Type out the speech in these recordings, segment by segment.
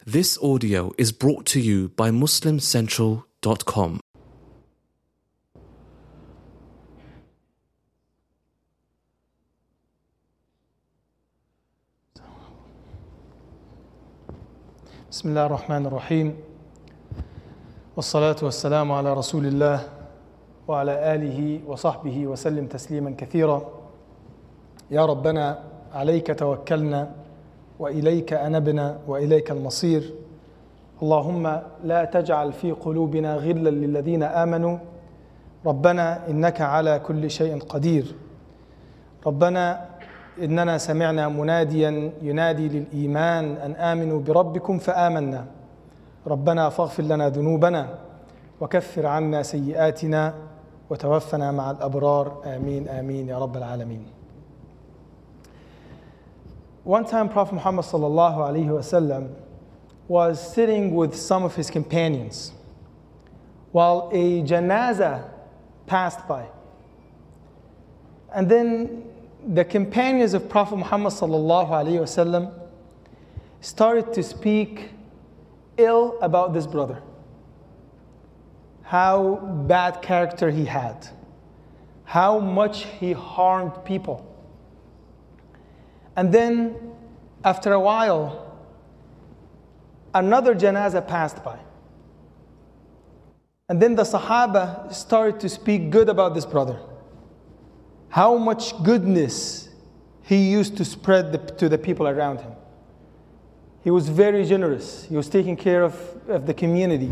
This audio is brought to you by MuslimCentral.com. بسم الله الرحمن الرحيم والصلاة والسلام على رسول الله وعلى آله وصحبه وسلم تسليما كثيرا. يا ربنا عليك توكلنا وإليك أنبنا وإليك المصير. اللهم لا تجعل في قلوبنا غلا للذين آمنوا ربنا إنك على كل شيء قدير. ربنا إننا سمعنا مناديا ينادي للإيمان أن آمنوا بربكم فآمنا. ربنا فاغفر لنا ذنوبنا وكفر عنا سيئاتنا وتوفنا مع الأبرار. آمين آمين يا رب العالمين. One time Prophet Muhammad sallallahu alaihi wasallam was sitting with some of his companions while a janazah passed by. And then the companions of Prophet Muhammad sallallahu alaihi wasallam started to speak ill about this brother, how bad character he had, how much he harmed people. And then after a while, another janazah passed by. And then the Sahaba started to speak good about this brother, how much goodness he used to spread to the people around him. He was very generous. He was taking care of the community.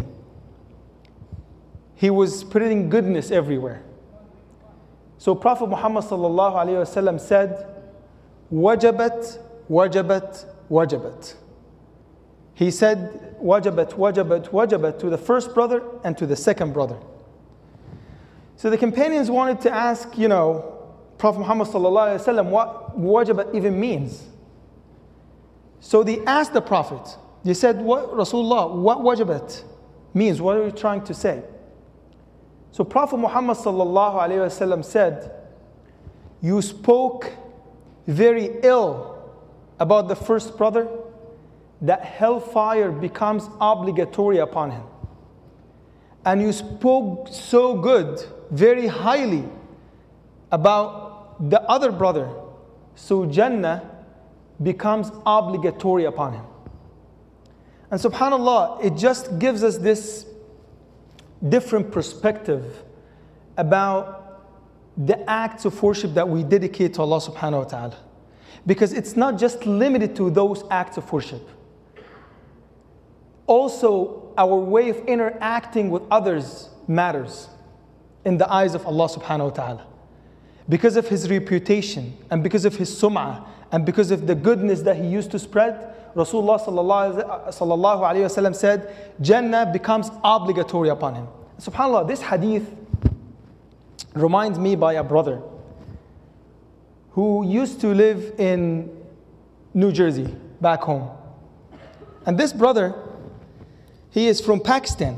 He was spreading goodness everywhere. So Prophet Muhammad sallallahu alaihi wasallam said, "Wajabat, wajabat, wajabat." He said, "Wajabat, wajabat, wajabat" to the first brother and to the second brother. So the companions wanted to ask, Prophet Muhammad sallallahu alaihi wasallam, what wajabat even means. So they asked the Prophet. They said, "What, Rasulullah, what wajabat means? What are you trying to say?" So Prophet Muhammad sallallahu alaihi wasallam said, "You spoke very ill about the first brother, that hellfire becomes obligatory upon him. And you spoke so good, very highly about the other brother, so Jannah becomes obligatory upon him." And subhanAllah, it just gives us this different perspective about the acts of worship that we dedicate to Allah subhanahu wa ta'ala. Because it's not just limited to those acts of worship. Also, our way of interacting with others matters in the eyes of Allah subhanahu wa ta'ala. Because of his reputation and because of his sum'ah and because of the goodness that he used to spread, Rasulullah sallallahu alayhi wasallam said, Jannah becomes obligatory upon him. SubhanAllah, this hadith reminds me by a brother who used to live in New Jersey, back home. And this brother, he is from Pakistan.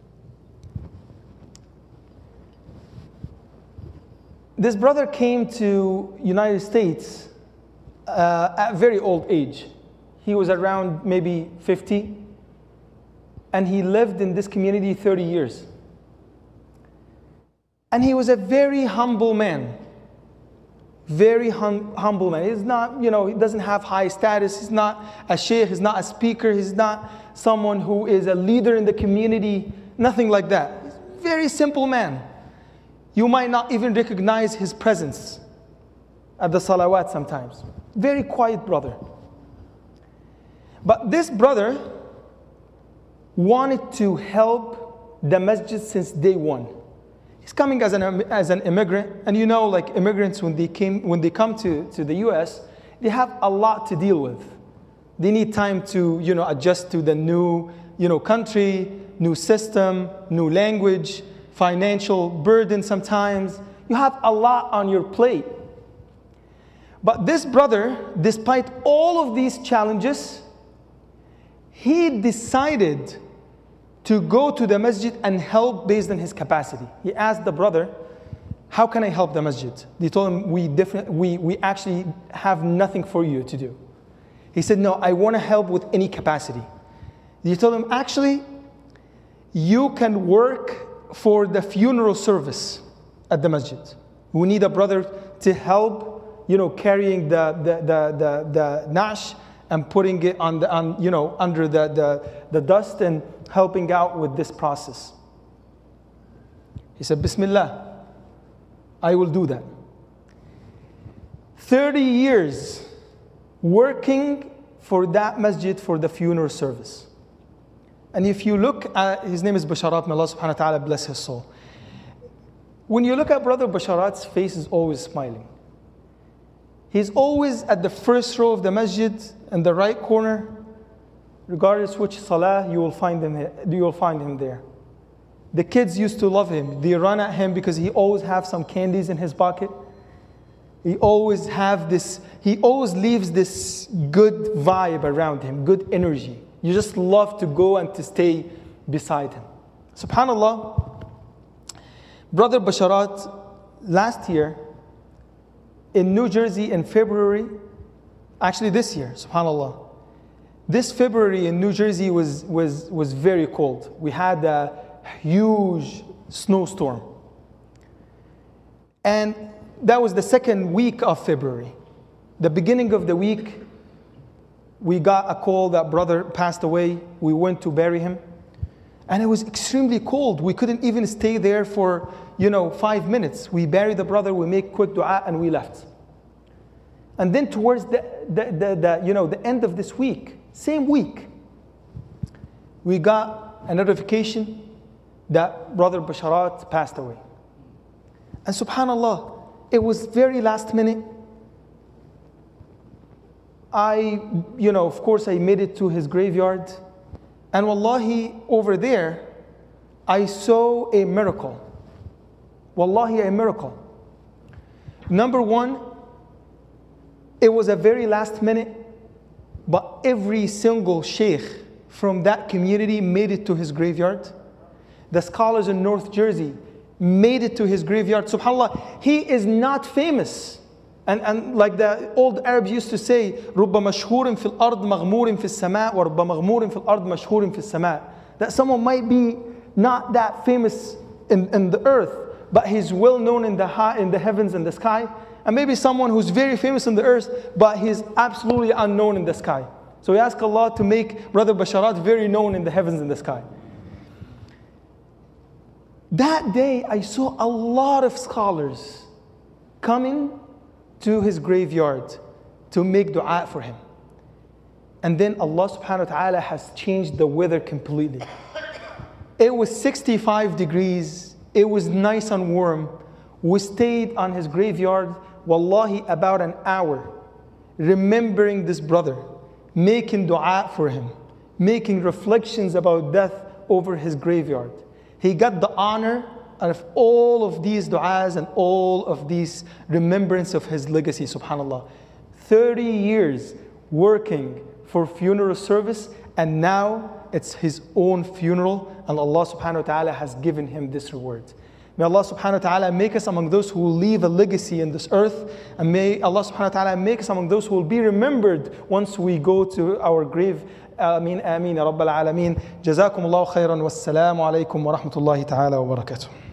This brother came to United States at a very old age. He was around maybe 50, and he lived in this community 30 years. And he was a very humble man. Very humble man. He's not, he doesn't have high status. He's not a sheikh. He's not a speaker. He's not someone who is a leader in the community. Nothing like that. He's a very simple man. You might not even recognize his presence at the salawat sometimes. Very quiet brother. But this brother wanted to help the masjid since day one. He's coming as an immigrant, and like immigrants, when they come to the US, they have a lot to deal with. They need time to adjust to the new country, new system, new language, financial burden sometimes. You have a lot on your plate. But this brother, despite all of these challenges, he decided to go to the masjid and help based on his capacity. He asked the brother, "How can I help the masjid?" They told him, we actually have nothing for you to do. He said, "No, I want to help with any capacity." They told him, actually, you can work for the funeral service at the masjid. We need a brother to help, carrying the nash and putting it under the dust and helping out with this process. He said, Bismillah, I will do that. 30 years working for that masjid for the funeral service. And if you look at, his name is Basharat, may Allah subhanahu wa ta'ala bless his soul. When you look at Brother Basharat's face is always smiling. He's always at the first row of the masjid in the right corner. Regardless which salah, you will find him there. The kids used to love him. They run at him because he always have some candies in his pocket. He always leaves this good vibe around him, good energy. You just love to go and to stay beside him. SubhanAllah, Brother Basharat, last year in New Jersey in February, actually this year, SubhanAllah, this February in New Jersey was very cold. We had a huge snowstorm. And that was the second week of February. The beginning of the week, we got a call that brother passed away. We went to bury him. And it was extremely cold. We couldn't even stay there for, 5 minutes. We buried the brother, we make quick dua, and we left. And then towards the end of this week, same week, we got a notification that Brother Basharat passed away. And subhanAllah, it was very last minute. Of course, I made it to his graveyard. And wallahi, over there, I saw a miracle. Wallahi, a miracle. Number one, it was a very last minute, but every single sheikh from that community made it to his graveyard. The scholars in North Jersey made it to his graveyard. SubhanAllah, he is not famous. And like the old Arabs used to say, رُبَّ مَشْهُورٍ فِي الْأَرْضِ مَغْمُورٍ فِي السَّمَاءِ وَرُبَّ مَغْمُورٍ فِي الْأَرْضِ مَشْهُورٍ فِي السَّمَاءِ. That someone might be not that famous in the earth, but he's well known in the heavens and the sky. And maybe someone who's very famous in the earth, but he's absolutely unknown in the sky. So we ask Allah to make Brother Basharat very known in the heavens and the sky. That day, I saw a lot of scholars coming to his graveyard to make dua for him. And then Allah subhanahu wa ta'ala has changed the weather completely. It was 65 degrees. It was nice and warm. We stayed on his graveyard, wallahi, about an hour, remembering this brother, making dua for him, making reflections about death over his graveyard. He got the honor of all of these du'as and all of these remembrance of his legacy, subhanAllah. 30 years working for funeral service, and now it's his own funeral, and Allah subhanahu wa ta'ala has given him this reward. May Allah subhanahu wa ta'ala make us among those who will leave a legacy in this earth, and may Allah subhanahu wa ta'ala make us among those who will be remembered once we go to our grave. آمين آمين يا رب العالمين. جزاكم الله خيرا والسلام عليكم ورحمة الله تعالى وبركاته.